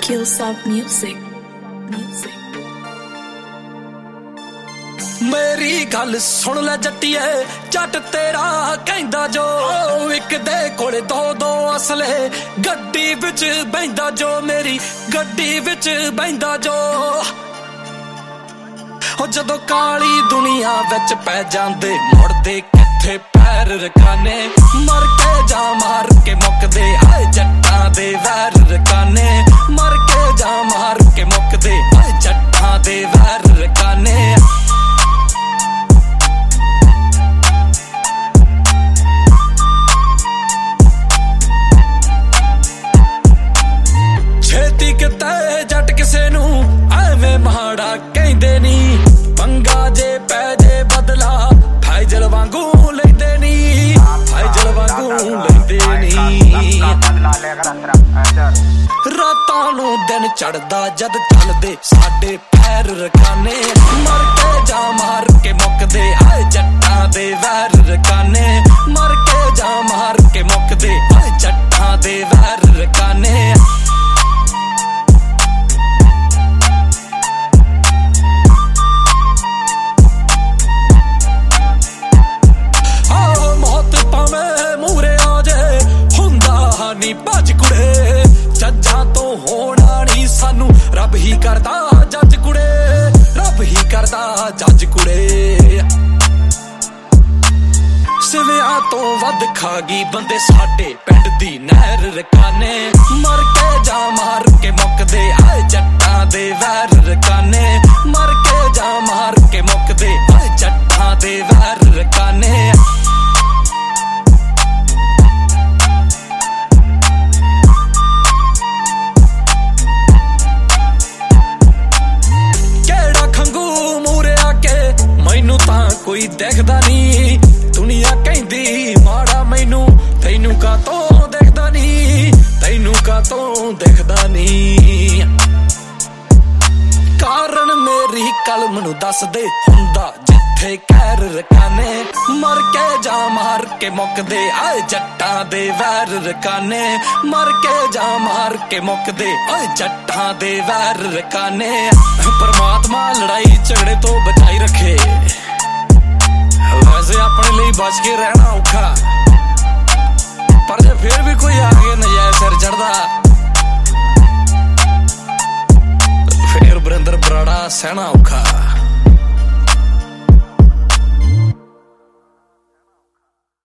Killsoft Music. मेरी गल सुन ले जट्टिए जट तेरा कहंदा जो एक दे कोले दो दो असले गड्डी विच बहिंदा जो मेरी गड्डी विच बहिंदा जो जदों काली दुनिया विच पै जांदे मुड़दे किथे पैर रखाने मर के जा मार के मुकदे आए जट्टां दे वैर रखाने मर के जा मार के मुकदे आए जट्टां दे वैर रखाने छेती किते जट किसे नू एवें माड़ा कहंदे नी पंगा जे पै जे बदला फैजल वांगू लैंदे नी फैजल वांगू लैंदे नी रातां नू दिन चढ़दा जद चलदे साडे पैर रखाने मर के जा मार के मुकदे आए जट्टां दे वैर रखाने मर के जा मार के मुकदे आए जट्टां दे वैर रखाने नी भज कुड़े जज्जां तो होना नी सानू रब ही करदा जज कुड़े रब ही करदा जज कुड़े सिवियां तो वध खा गई बंदे साडे पिंड दी नहर रखाने मर के जा मार के मुकदे आए जट्टां दे वैर रखाने मर के जा मार के मुकदे आए जट्टां दे वैर रखाने कोई देखदा नी दुनिया कहंदी माड़ा मैनू तैनू कातों देखदा नी तैनू कातों देखदा नी कारण मेरी कलम नू दस दे हुंदा जिथे कहर रखाने मर के जा मार के मुकदे आए जट्टां दे वैर रखाने मर के जा मार के मुकदे आए जट्टां दे वैर रखाने परमात्मा लड़ाई झगड़े तो बचाई रखे वैसे अपने लिए बच के रहना औखा पर जे फिर भी कोई आगे नजायज सिर चढ़दा फिर बरिंदर बराड़ा सहना औखा।